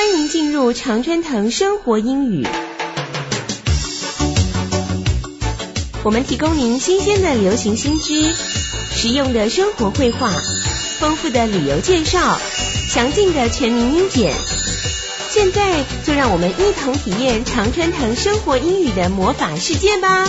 欢迎进入常春藤生活英语。我们提供您新鲜的流行新知，实用的生活绘画，丰富的旅游介绍，详尽的全民英检。现在就让我们一同体验常春藤生活英语的魔法世界吧。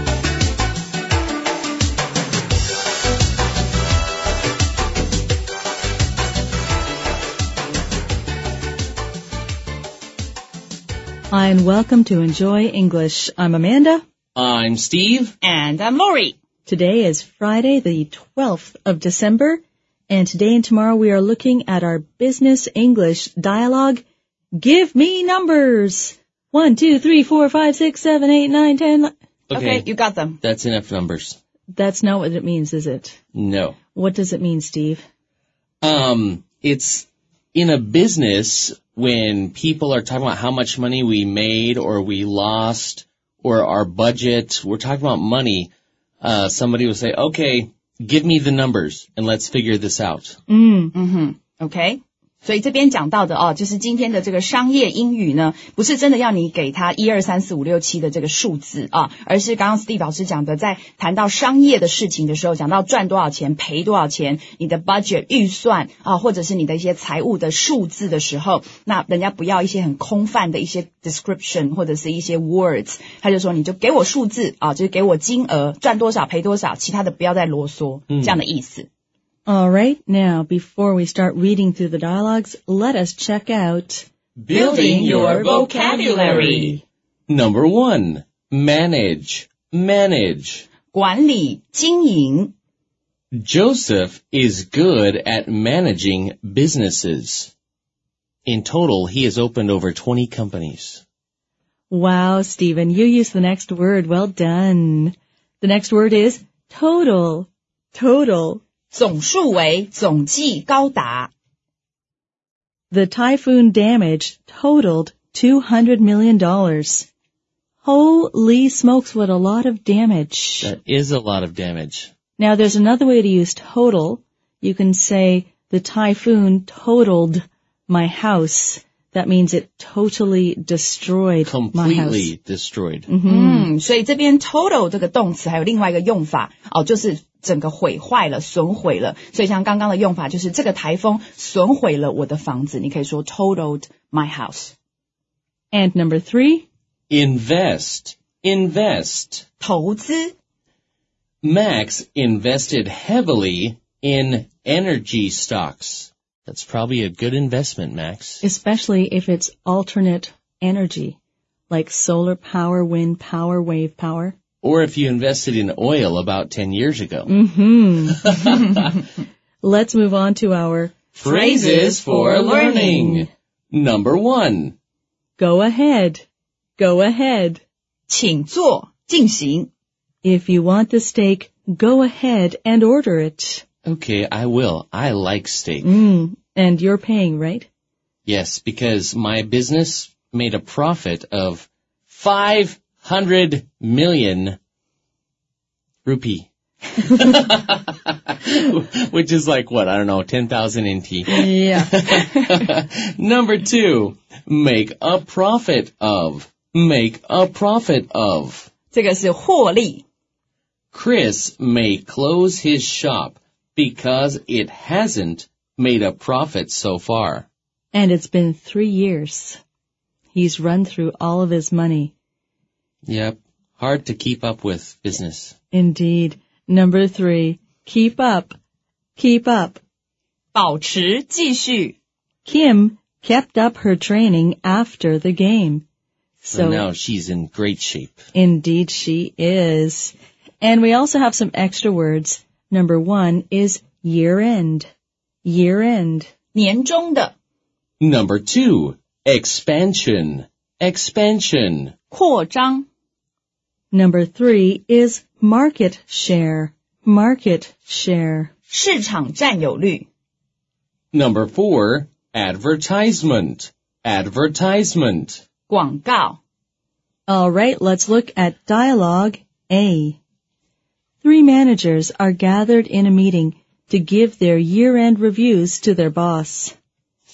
Hi, and welcome to Enjoy English. I'm Amanda. I'm Steve. And I'm Lori. Today is Friday, the 12th of December, and today and tomorrow we are looking at our business English dialogue. Give me numbers. 1, 2, 3, 4, 5, 6, 7, 8, 9, 10. Okay, you got them. That's enough numbers. That's not what it means, is it? No. What does it mean, Steve? It's in a business when people are talking about how much money we made or we lost or our budget. We're talking about money. Somebody will say, okay, give me the numbers and let's figure this out. Okay. 所以这边讲到的就是今天的这个商业英语呢，不是真的要你给他1 2 3 4 5 6 7的这个数字而是刚刚 Steve 老师讲的，在谈到商业的事情的时候，讲到赚多少钱、赔多少钱，你的 budget 预算或者是你的一些财务的数字的时候，那人家不要一些很空泛的一些 description 或者是一些 words， 他就说你就给我数字就是给我金额，赚多少赔多少，其他的不要再啰嗦，这样的意思。 All right, now, before we start reading through the dialogues, let us check out Building your vocabulary. Number 1, manage. 管理、经营。 Joseph is good at managing businesses. In total, he has opened over 20 companies. Wow, Stephen, you used the next word. Well done. The next word is total. Total. 总数为总计高达。 The typhoon damage totaled $200 million. Holy smokes, what a lot of damage. That is a lot of damage. Now, there's another way to use total. You can say, the typhoon totaled my house. That means it totally destroyed my house. Completely destroyed. 所以这边 total 这个动词还有另外一个用法就是整个毁坏了、损毁了。所以像刚刚的用法就是这个台风损毁了我的房子，你可以说 totaled my house. And number 3? Invest. 投资。 Max invested heavily in energy stocks. That's probably a good investment, Max. Especially if it's alternate energy, like solar power, wind power, wave power. Or if you invested in oil about 10 years ago. Let's move on to our Phrases for learning. Number 1. Go ahead. Go ahead. 请做，进行。 If you want the steak, go ahead and order it. Okay, I will. I like steak. And you're paying, right? Yes, because my business made a profit of 500 million rupee. Which is like what? I don't know, 10,000 NT. Yeah. Number 2, make a profit of. Make a profit of. 这个是获利。 Chris may close his shop because it hasn't made a profit so far. And it's been 3 years. He's run through all of his money. Yep, hard to keep up with business. Indeed. Number 3, keep up. Keep up. 保持，继续。 Kim kept up her training after the game. So now she's in great shape. Indeed she is. And we also have some extra words. Number 1 is year end. Year end. 年终的。 Number 2, expansion. Expansion. 扩张。 Number 3 is market share. Market share. 市场占有率。 Number 4, advertisement. Advertisement. 广告。 All right, let's look at dialogue A. 3 managers are gathered in a meeting to give their year-end reviews to their boss.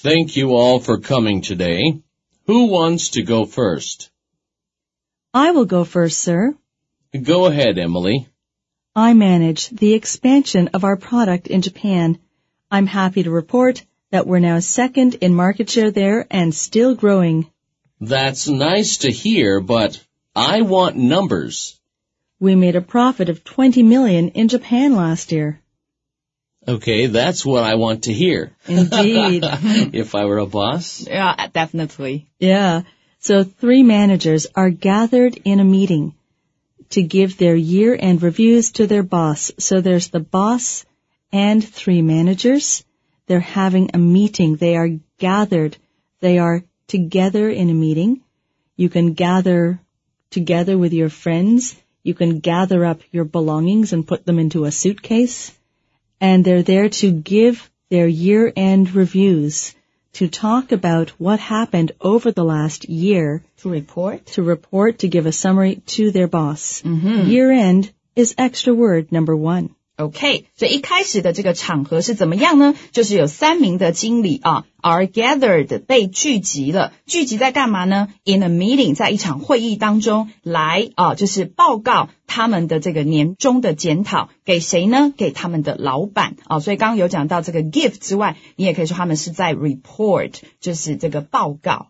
Thank you all for coming today. Who wants to go first? I will go first, sir. Go ahead, Emily. I manage the expansion of our product in Japan. I'm happy to report that we're now second in market share there and still growing. That's nice to hear, but I want numbers. We made a profit of 20 million in Japan last year. Okay, that's what I want to hear. Indeed. If I were a boss. Yeah, definitely. Yeah. So 3 managers are gathered in a meeting to give their year-end reviews to their boss. So there's the boss and 3 managers. They're having a meeting. They are gathered. They are together in a meeting. You can gather together with your friends. You can gather up your belongings and put them into a suitcase. And they're there to give their year-end reviews, to talk about what happened over the last year. To report? To report, to give a summary to their boss. Year-end is extra word number 1. OK, 所以一开始的这个场合是怎么样呢？就是有3名的经理are gathered 被聚集了，聚集在干嘛呢 ？In a meeting 在一场会议当中来就是报告他们的这个年终的检讨给谁呢？给他们的老板所以刚刚有讲到这个 give 之外，你也可以说他们是在 report 就是这个报告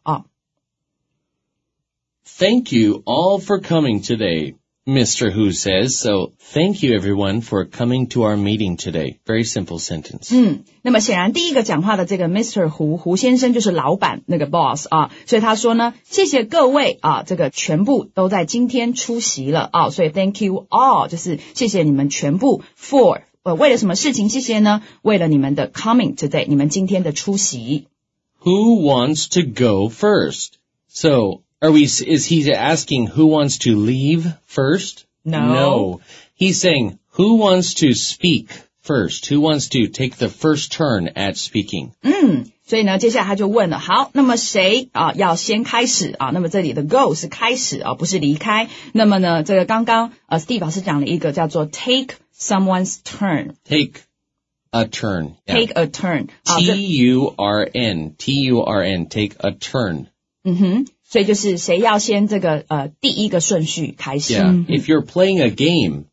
Thank you all for coming today. Mr. Hu says, so thank you everyone for coming to our meeting today. Very simple sentence. 那么显然第一个讲话的这个 Mr. 胡先生就是老板那个 boss 所以他说呢，谢谢各位这个全部都在今天出席了所以 thank you all 就是谢谢你们全部 for 为了什么事情谢谢呢？为了你们的 coming today 你们今天的出席。 Who wants to go first? So,Is he asking who wants to leave first? No. He's saying who wants to speak first? Who wants to take the first turn at speaking? 所以呢，接下来他就问了，好，那么谁要先开始那么这里的 go 是开始不是离开。那么呢，这个刚刚Steve 老师讲了一个叫做 take someone's turn. Take a turn. Yeah. Take a turn. T-U-R-N. T-U-R-N. Take a turn. 所以就是谁要先这个第一个顺序开始。 Yeah. If you're playing a game,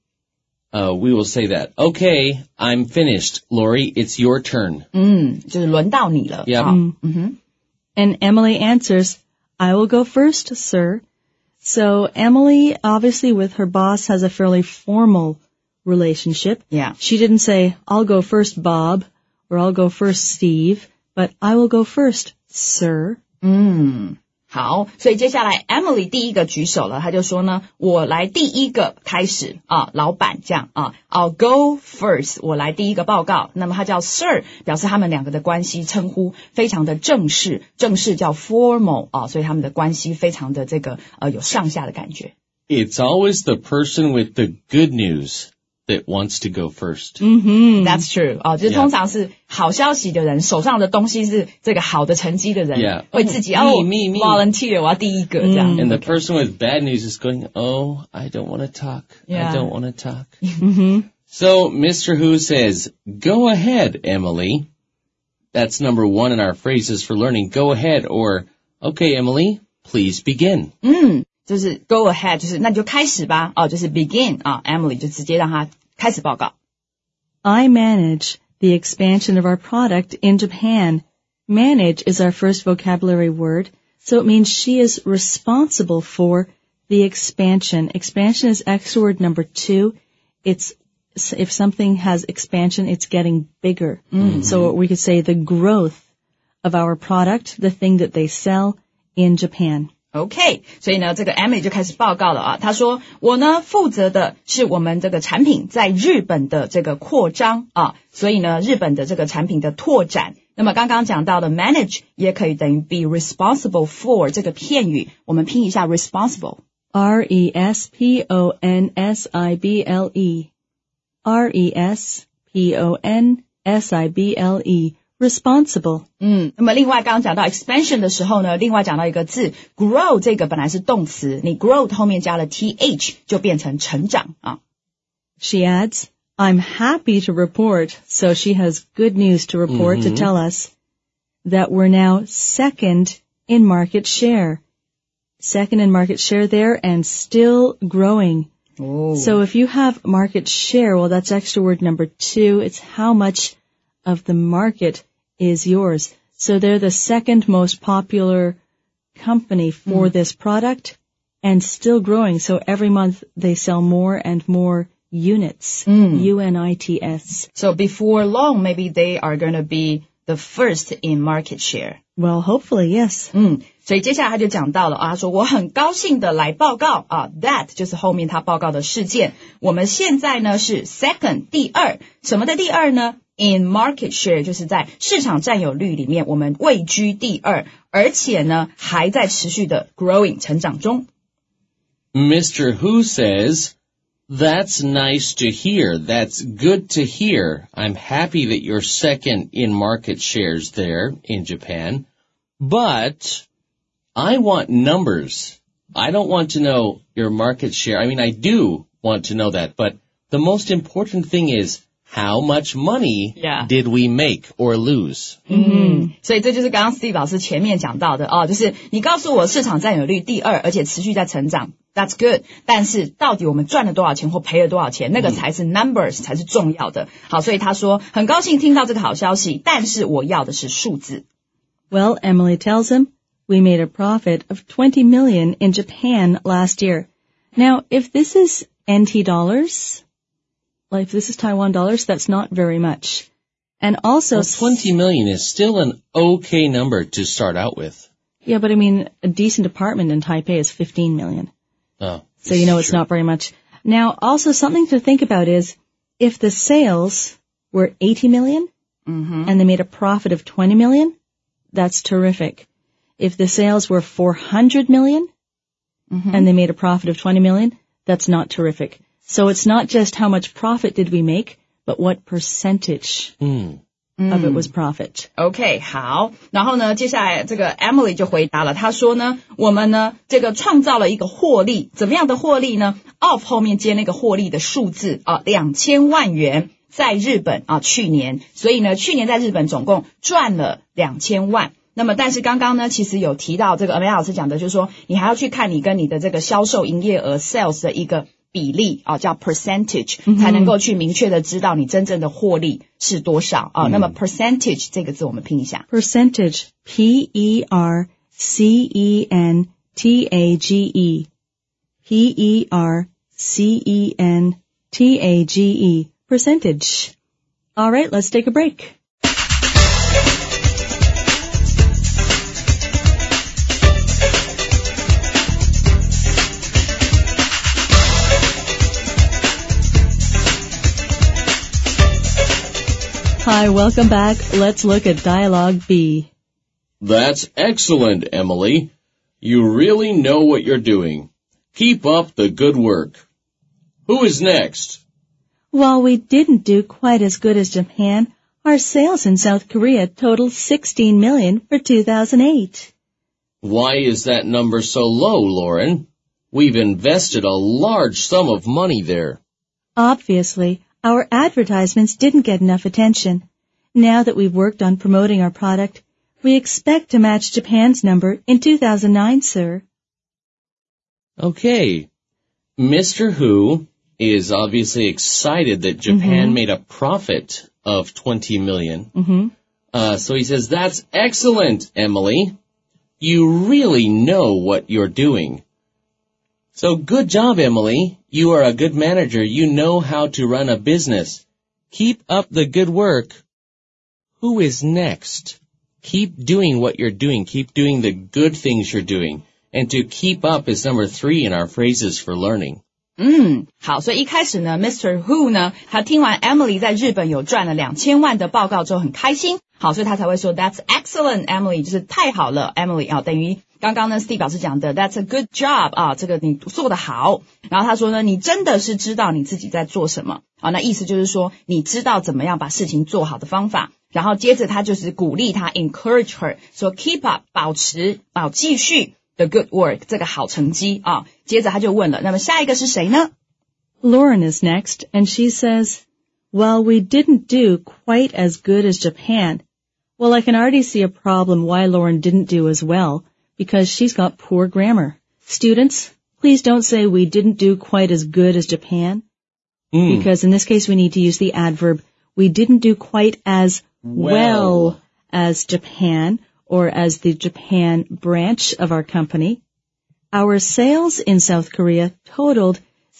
we will say that. Okay, I'm finished. Lori, it's your turn. 就是轮到你了。 Yeah. And Emily answers, I will go first, sir. So Emily, obviously with her boss, has a fairly formal relationship. Yeah. She didn't say, I'll go first, Bob, or I'll go first, Steve, but I will go first, sir. 好，所以接下来 Emily 第一个举手了，她就说呢，我来第一个开始老板这样I'll go first， 我来第一个报告。那么他叫 Sir， 表示他们两个的关系称呼非常的正式，正式叫 formal 所以他们的关系非常的这个有上下的感觉。 It's always the person with the good news that wants to go first. That's true. 就是通常是好消息的人，手上的东西是这个好的成绩的人，会自己 me. volunteer， 我要第一个这样。 And the person with bad news is going, oh, I don't want to talk. Yeah. I don't want to talk. So Mr. Hu says, go ahead, Emily. That's number 1 in our phrases for learning. Go ahead or, okay, Emily, please begin. 就是 go ahead， 就是那你就开始吧就是 begin Emily 就直接让他开始报告。 I manage the expansion of our product in Japan. Manage is our first vocabulary word, so it means she is responsible for the expansion. Expansion is extra word number 2. It's if something has expansion, it's getting bigger. So we could say the growth of our product, the thing that they sell in Japan. OK， 所以呢，这个 Emily 就开始报告了她说，我呢负责的是我们这个产品在日本的这个扩张所以呢，日本的这个产品的拓展。那么刚刚讲到的 manage 也可以等于 be responsible for 这个片语，我们拼一下 responsible。 R-E-S-P-O-N-S-I-B-L-E。Responsible. Responsible. 那么另外刚刚讲到 expansion 的时候呢，另外讲到一个字 grow， 这个本来是动词，你 grow 后面加了 th 就变成成长 She adds, I'm happy to report, so she has good news to report to tell us. that we're now second in market share. Second in market share there and still growing. Oh. So if you have market share, well, that's extra word number 2. It's how much of the market is yours. So they're the second most popular company for this product and still growing. So every month they sell more and more units. UNITS. So before long, maybe they are going to be the first in market share. Well, hopefully, yes. 所以接下来他就讲到了他说我很高兴的来报告that 就是后面他报告的事件。我们现在呢是 second 第二，什么的第二呢？ In market share 就是在市场占有率里面我们位居第二，而且呢还在持续的 growing 成长中。 Mr. Hu says, "That's nice to hear. That's good to hear. I'm happy that you're second in market shares there in Japan. But I want numbers. I don't want to know your market share. I mean, I do want to know that, but the most important thing is how much money did we make or lose?" 所以这就是刚刚 Steve 老师前面讲到的就是你告诉我市场占有率第二，而且持续在成长。That's good. 但是到底我们赚了多少钱或赔了多少钱，那个才是 numbers 才是重要的。好，所以他说很高兴听到这个好消息，但是我要的是数字。 Well, Emily tells him, we made a profit of 20 million in Japan last year. Now, if this is NT dollars, like if this is Taiwan dollars, that's not very much. And also... Well, 20 million is still an okay number to start out with. Yeah, but I mean, a decent apartment in Taipei is 15 million. Oh, so you know it's not very much. Now, also something to think about is, if the sales were 80 million, and they made a profit of 20 million, that's terrific. If the sales were 400 million, and they made a profit of 20 million, that's not terrific. So it's not just how much profit did we make, but what percentage of it was profit. OK, 好。然后呢，接下来这个 Emily 就回答了，她说呢，我们呢这个创造了一个获利，怎么样的获利呢 ？of 后面接那个获利的数字2000万元，在日本去年，所以呢，去年在日本总共赚了2000万。那么，但是刚刚呢，其实有提到这个Emily老师讲的，就是说你还要去看你跟你的这个销售营业额 sales 的一个比例叫 percentage 才能够去明确的知道你真正的获利是多少那么 percentage 这个字我们拼一下 percentage P-E-R-C-E-N-T-A-G-E P-E-R-C-E-N-T-A-G-E percentage. All right, let's take a break. Hi, welcome back. Let's look at Dialogue B. That's excellent, Emily. You really know what you're doing. Keep up the good work. Who is next? While we didn't do quite as good as Japan, our sales in South Korea totaled 16 million for 2008. Why is that number so low, Lauren? We've invested a large sum of money there. Obviously, our advertisements didn't get enough attention. Now that we've worked on promoting our product, we expect to match Japan's number in 2009, sir. Okay. Mr. Hu is obviously excited that Japan made a profit of 20 million. So he says, that's excellent, Emily. You really know what you're doing. So good job, Emily. You are a good manager. You know how to run a business. Keep up the good work. Who is next? Keep doing what you're doing. Keep doing the good things you're doing. And to keep up is number 3 in our phrases for learning. 好，所以一开始呢 Mr. Hu 呢他听完 Emily 在日本有赚了2000万的报告之后很开心，好，所以他才会说 That's excellent, Emily 就是太好了 Emily 等于刚刚呢 Steve 老师讲的 That's a good job 这个你做得好，然后他说呢你真的是知道你自己在做什么那意思就是说你知道怎么样把事情做好的方法，然后接着他就是鼓励他 encourage her 说 keep up 保持继续The good work 这个好成绩接着他就问了，那么下一个是谁呢 Lauren is next, and she says, While we didn't do quite as good as Japan, Well, I can already see a problem why Lauren didn't do as well, because she's got poor grammar. Students, please don't say we didn't do quite as good as Japan, because in this case we need to use the adverb we didn't do quite as well as Japan, or as the Japan branch of our company. Our sales in South Korea totaled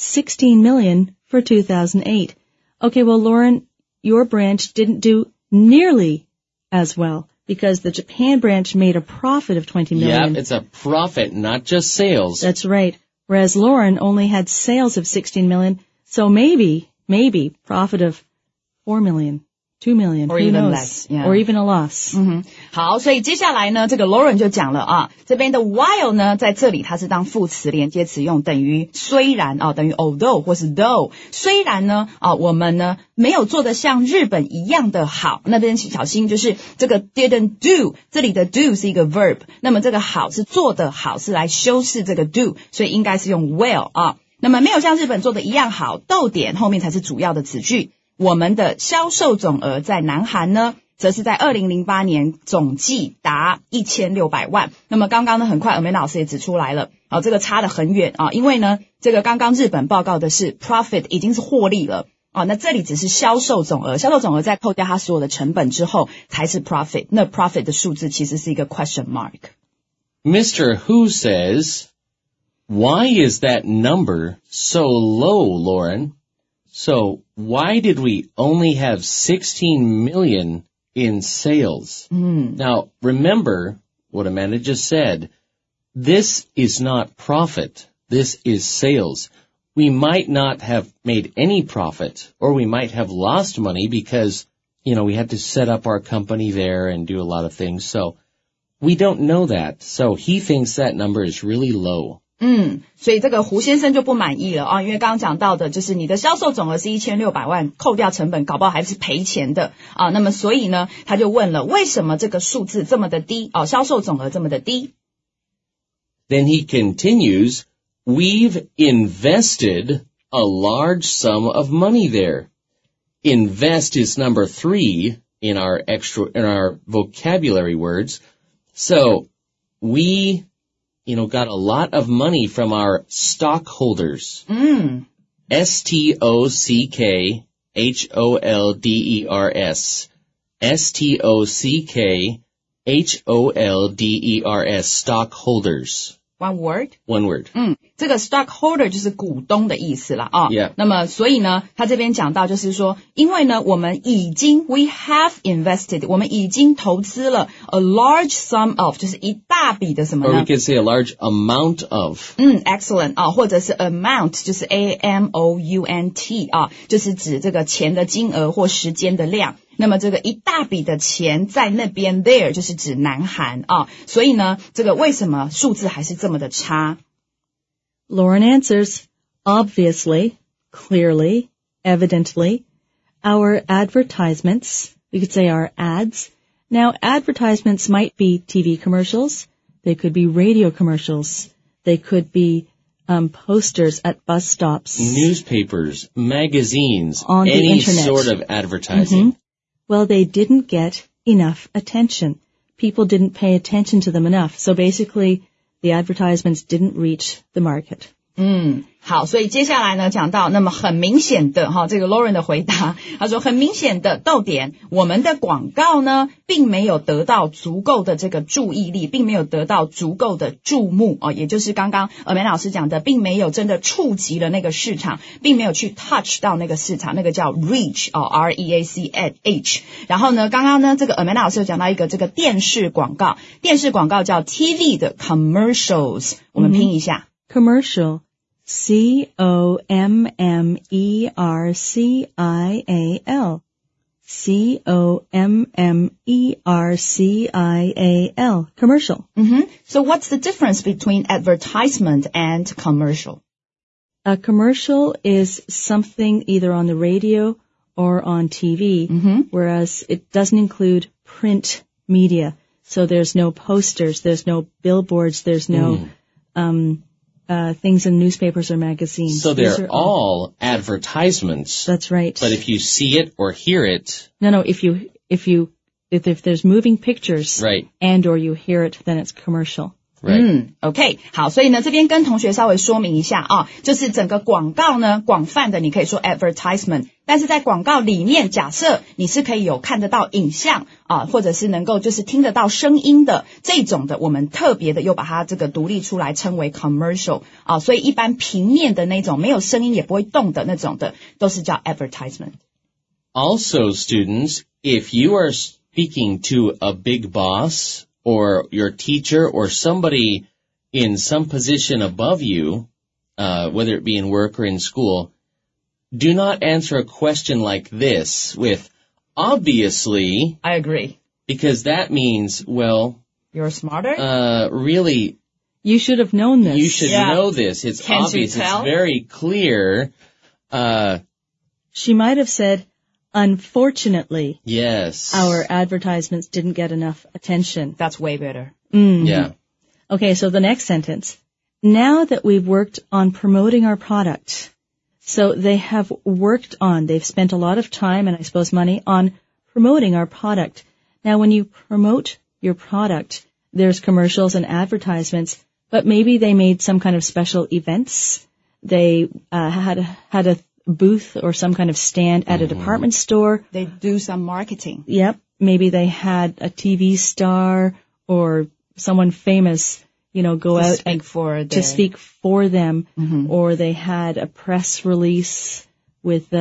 16 million for 2008. Okay, well, Lauren, your branch didn't do nearly as well, because the Japan branch made a profit of 20 million. Yeah, it's a profit, not just sales. That's right. Whereas Lauren only had sales of 16 million, so maybe profit of 4 million, 2 million, or who even knows? less, yeah. Or even a loss. 好，所以接下来呢，这个 Lauren 就讲了啊，这边的 while 呢，在这里它是当副词连接词用，等于虽然啊，等于 although 或是 though。虽然呢，我们呢没有做得像日本一样的好，那边小心就是这个 didn't do， 这里的 do 是一个 verb， 那么这个好是做得好，是来修饰这个 do， 所以应该是用 well 啊。那么没有像日本做的一样好，逗点后面才是主要的词句。我们的销售总额在南韩呢，则是在2008年总计达1600万。那么刚刚呢，很快Amanda老师也指出来了，这个差得很远啊，因为呢，这个刚刚日本报告的是 profit 已经是获利了啊，那这里只是销售总额，销售总额在扣掉它所有的成本之后才是 profit。那 profit 的数字其实是一个 question mark。 Mr. Hu says, why is that number so low, Lauren? So why did we only have 16 million in sales? Now, remember what Amanda just said. This is not profit. This is sales. We might not have made any profit, or we might have lost money because, we had to set up our company there and do a lot of things. So we don't know that. So he thinks that number is really low. 所以这个胡先生就不满意了啊，因为刚刚讲到的就是你的销售总额是1600万，扣掉成本搞不好还是赔钱的啊。那么所以呢，他就问了，为什么这个数字这么的低啊？销售总额这么的低？ Then he continues, we've invested a large sum of money there. Invest is number 3 in our vocabulary words. So we got a lot of money from our stockholders. S-T-O-C-K-H-O-L-D-E-R-S. S-T-O-C-K-H-O-L-D-E-R-S. Stockholders. One word? One word. 这个 stockholder 就是股东的意思啦啊。 Yeah. 那么所以呢，他这边讲到就是说，因为呢，我们已经 we have invested， 我们已经投资了 a large sum of， 就是一大笔的什么呢？ Or we could say a large amount of. Excellent 啊，或者是 amount， 就是 A-M-O-U-N-T 啊，就是指这个钱的金额或时间的量。那么这个一大笔的钱在那边 there 就是指南韩啊，所以呢，这个为什么数字还是这么的差？ Lauren answers, obviously, clearly, evidently, our advertisements, we could say our ads. Now, advertisements might be TV commercials, they could be radio commercials, they could be posters at bus stops. Newspapers, magazines, on the any internet. sort of advertising. Well, they didn't get enough attention. People didn't pay attention to them enough. So basically, the advertisements didn't reach the market. 好，所以接下来呢讲到，那么很明显的这个 Lauren 的回答，他说很明显的逗点，我们的广告呢并没有得到足够的这个注意力，并没有得到足够的注目也就是刚刚Amanda老师讲的，并没有真的触及了那个市场，并没有去 touch 到那个市场，那个叫 reach R-E-A-C-H。然后呢，刚刚呢这个Amanda老师有讲到一个这个电视广告，电视广告叫 TV 的 commercials， 我们拼一下。 Commercial, C-O-M-M-E-R-C-I-A-L. C-O-M-M-E-R-C-I-A-L. Commercial. So what's the difference between advertisement and commercial? A commercial is something either on the radio or on TV, whereas it doesn't include print media. So there's no posters, there's no billboards, there's no things in newspapers or magazines. So they're all advertisements. That's right. But if you see it or hear it... No, if you if there's moving pictures, Right. and or you hear it, then it's commercial. Right. OK， 好，所以呢，这边跟同学稍微说明一下啊，就是整个广告呢，广泛的你可以说 advertisement， 但是在广告里面，假设你是可以有看得到影像啊，或者是能够就是听得到声音的这种的，我们特别的又把它这个独立出来称为 commercial 啊，所以一般平面的那种没有声音也不会动的那种的，都是叫 advertisement。 Also, students, if you are speaking to a big boss or your teacher or somebody in some position above you, whether it be in work or in school, do not answer a question like this with obviously. I agree. Because that means, well, You're smarter? Really, You should have known this. you should Yeah. know this. It's Can't you obvious. tell? It's very clear. She might have said, unfortunately, Yes. our advertisements didn't get enough attention. That's way better. Yeah. Okay, so the next sentence. Now that we've worked on promoting our product, so they have worked on, they've spent a lot of time and I suppose money on promoting our product. Now when you promote your product, there's commercials and advertisements, but maybe they made some kind of special events. They had a booth or some kind of stand at a department store. They do some marketing. Yep. Maybe they had a TV star or someone famous, go To out speak and for to speak for them, or they had a press release with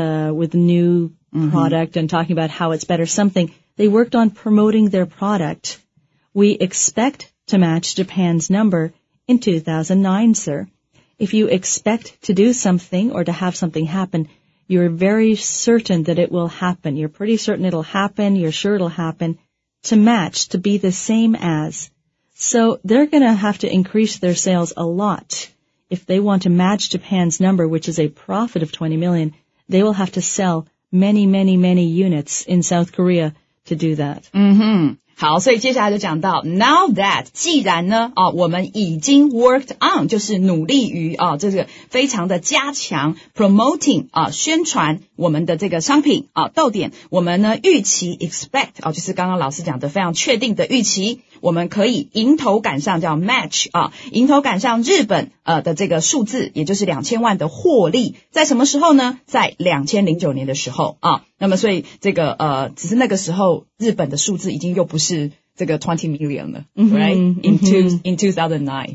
new product and talking about how it's better. Something. They worked on promoting their product. We expect to match Japan's number in 2009, sir. If you expect to do something or to have something happen, you're very certain that it will happen. You're pretty certain it'll happen. You're sure it'll happen. To match, to be the same as. So they're going to have to increase their sales a lot. If they want to match Japan's number, which is a profit of 20 million, they will have to sell many, many, many units in South Korea to do that. 好，所以接下来就讲到 now that 既然呢我们已经 worked on 就是努力于这个非常的加强 promoting 宣传我们的这个商品逗点我们呢预期 expect 就是刚刚老师讲的非常确定的预期我们可以迎头赶上叫 match 迎头赶上日本的这个数字也就是2000万的获利在什么时候呢在2009年的时候那么所以这个只是那个时候日本的数字已经又不是这个20 million 了 right? In 2009.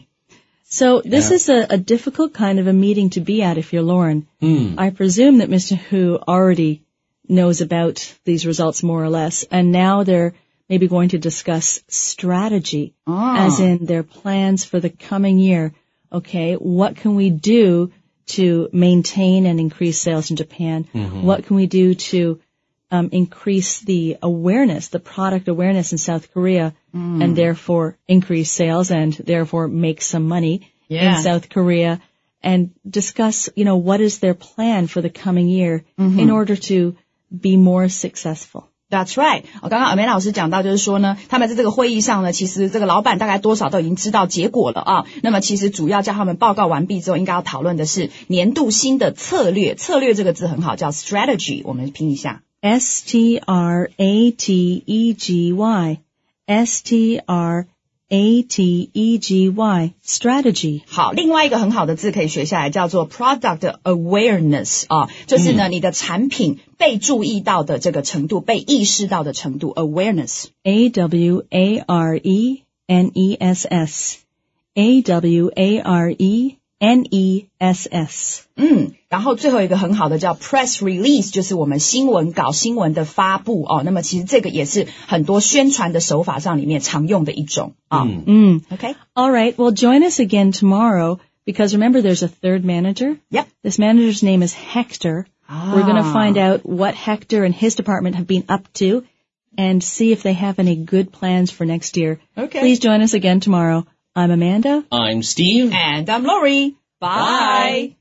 So this is a difficult kind of a meeting to be at if you're Lauren. I presume that Mr. Hu already knows about these results more or less, and now they're maybe going to discuss strategy, as in their plans for the coming year. Okay, what can we do to maintain and increase sales in Japan? What can we do to increase the awareness, the product awareness in South Korea, and therefore increase sales and therefore make some money in South Korea, and discuss, what is their plan for the coming year in order to be more successful. That's right. 刚刚 Amanda 老师讲到就是说呢他们在这个会议上呢其实这个老板大概多少都已经知道结果了那么其实主要叫他们报告完毕之后应该要讨论的是年度新的策略策略这个字很好叫 strategy 我们拼一下strategy strategy 好另外一个很好的字可以学下来叫做 product awareness 就是呢你的产品被注意到的这个程度被意识到的程度 awareness AWARENESS 然后最后一个很好的叫 press release 就是我们新闻稿新闻的发布那么其实这个也是很多宣传的手法上里面常用的一种Okay. All right, well join us again tomorrow because remember there's a third manager. Yep. This manager's name is Hector. We're going to find out what Hector and his department have been up to and see if they have any good plans for next year. Okay. Please join us again tomorrow. I'm Amanda. I'm Steve. And I'm Lori. Bye.